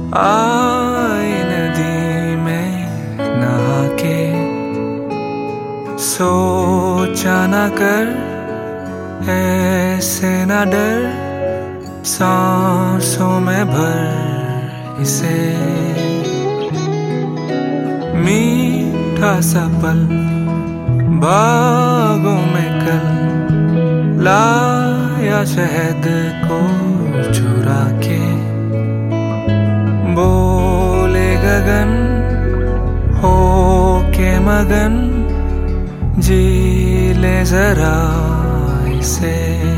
आई नदी में नहा के सोचा न कर, ऐसे न डर, सांसों में भर इसे। मीठा सा पल बागों में कल लाया शहद को चुरा के। बोले गगन हो के मगन, जी ले जरा इसे।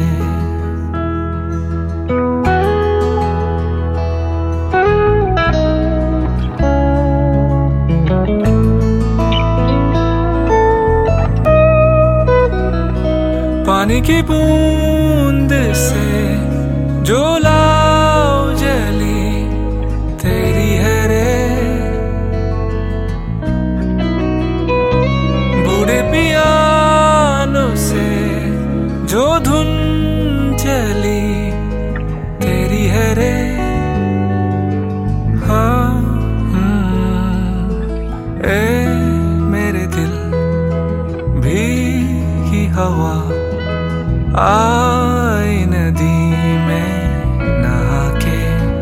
पानी की बूंद से जो लाओ जली तेरी है रे। बूढ़े पियानो से जो धुन चली तेरी है रे। हाँ ए मेरे दिल भीगी हवा, आई नदी में नहा के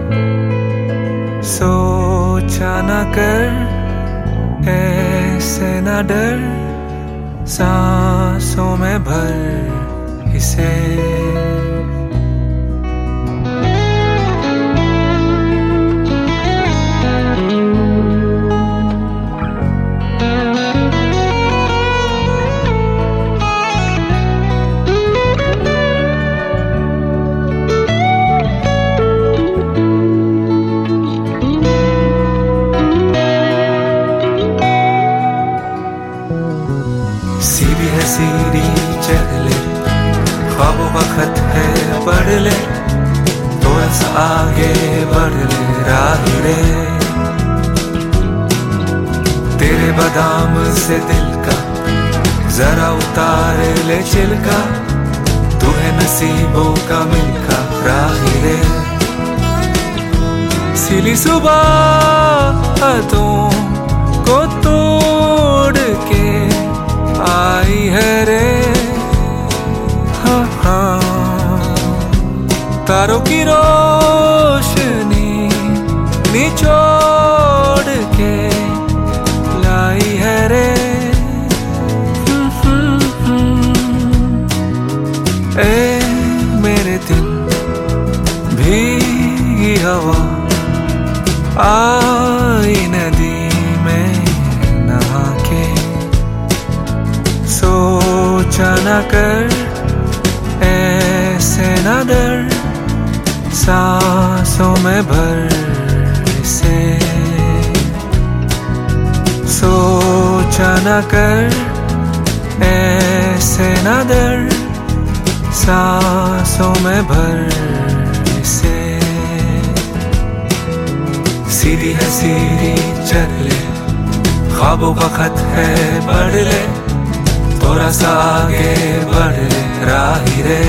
सोचा न कर, ऐसे न डर, सांसों में भर इसे। सीधी है सीढ़ी चढ़ ले, ख्वाबों का खत है पढ़ ले, थोड़ा सा आगे बढ़ ले राही रे। तेरे बादाम से दिल का जरा उतार ले छिलका, तू है नसीबों का मिलका राही रे। सिली सुबाहों को तोड़ के आई है रे। हाँ हाँ तारों की रोशनी निचोड़ के लाई है रे। ए मेरे दिल भीगी हवा, आई नदी में नहा के सोचा न कर, ऐसे न डर, सांसों में भर इसे। सोचा न कर, ऐसे न डर, सांसों में भर इसे। सीधी है सीढ़ी चढ़ ले, ख्वाबों का खत है पढ़ ले, थोड़ा सा आगे बढ़ ले राही रे।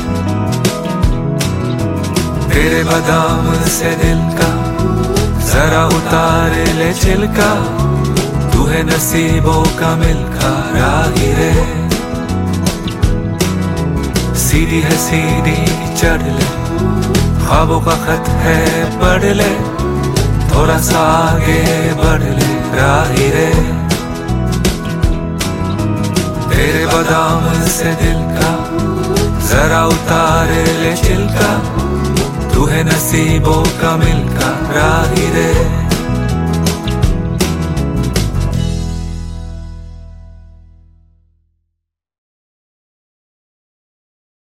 तेरे बादाम से दिल का जरा उतार ले छिलका, तू है नसीबों का मिलका राही रे। सीधी है सीधी चढ़ ले, ख्वाबों का खत है पढ़ ले, थोड़ा सा आगे बढ़ ले राही रे। तेरे बादाम से दिल का जरा उतार ले छिलका, तू है नसीबों का मिलका राही रे।